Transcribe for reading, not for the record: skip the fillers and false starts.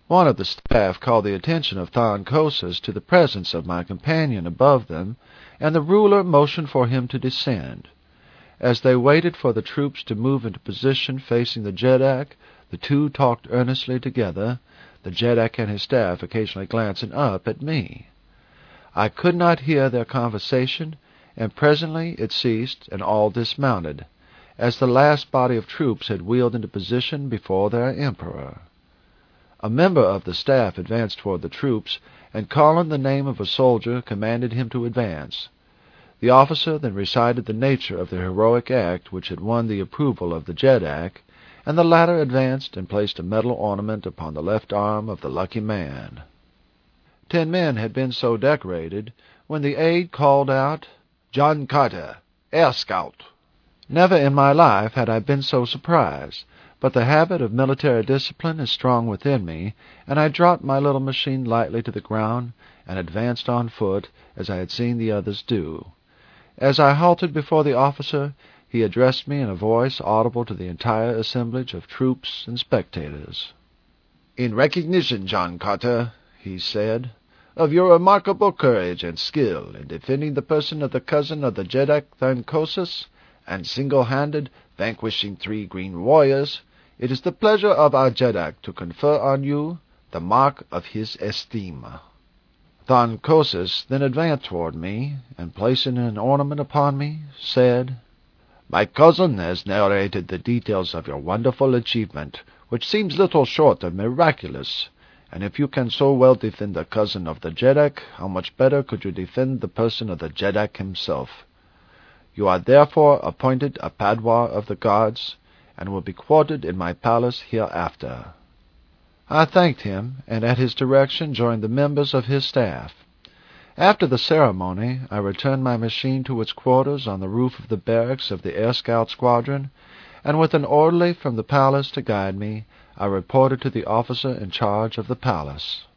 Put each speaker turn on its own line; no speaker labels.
One of the staff called the attention of Thon Kosis to the presence of my companion above them, and the ruler motioned for him to descend. As they waited for the troops to move into position facing the Jeddak, the two talked earnestly together, the Jeddak and his staff occasionally glancing up at me. I could not hear their conversation, and presently it ceased, and all dismounted, as the last body of troops had wheeled into position before their emperor. A member of the staff advanced toward the troops, and calling the name of a soldier, commanded him to advance. The officer then recited the nature of the heroic act which had won the approval of the Jeddak, and the latter advanced and placed a metal ornament upon the left arm of the lucky man. 10 men had been so decorated, when the aide called out, "John Carter, Air Scout." Never in my life had I been so surprised, but the habit of military discipline is strong within me, and I dropped my little machine lightly to the ground and advanced on foot, as I had seen the others do. As I halted before the officer, he addressed me in a voice audible to the entire assemblage of troops and spectators. "In recognition, John Carter," he said, "of your remarkable courage and skill in defending the person of the cousin of the Jeddak Thon Kosis, and single-handed vanquishing 3 green warriors, it is the pleasure of our Jeddak to confer on you the mark of his esteem." Thon Kosis then advanced toward me, and placing an ornament upon me, said, "My cousin has narrated the details of your wonderful achievement, which seems little short of miraculous, and if you can so well defend the cousin of the Jeddak, how much better could you defend the person of the Jeddak himself? You are therefore appointed a Padwar of the gods, and will be quartered in my palace hereafter." I thanked him, and at his direction joined the members of his staff. After the ceremony, I returned my machine to its quarters on the roof of the barracks of the Air Scout Squadron, and with an orderly from the palace to guide me, I reported to the officer in charge of the palace.